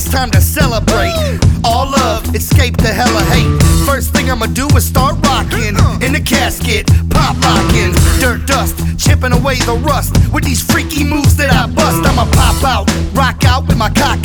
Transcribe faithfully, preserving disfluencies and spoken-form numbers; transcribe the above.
it's time to celebrate. All love, escape the hella hate. First thing I'ma do is start rocking in the casket, pop locking, dirt dust, chipping away the rust with these freaky moves that I bust. I'ma pop out, rock out with my cock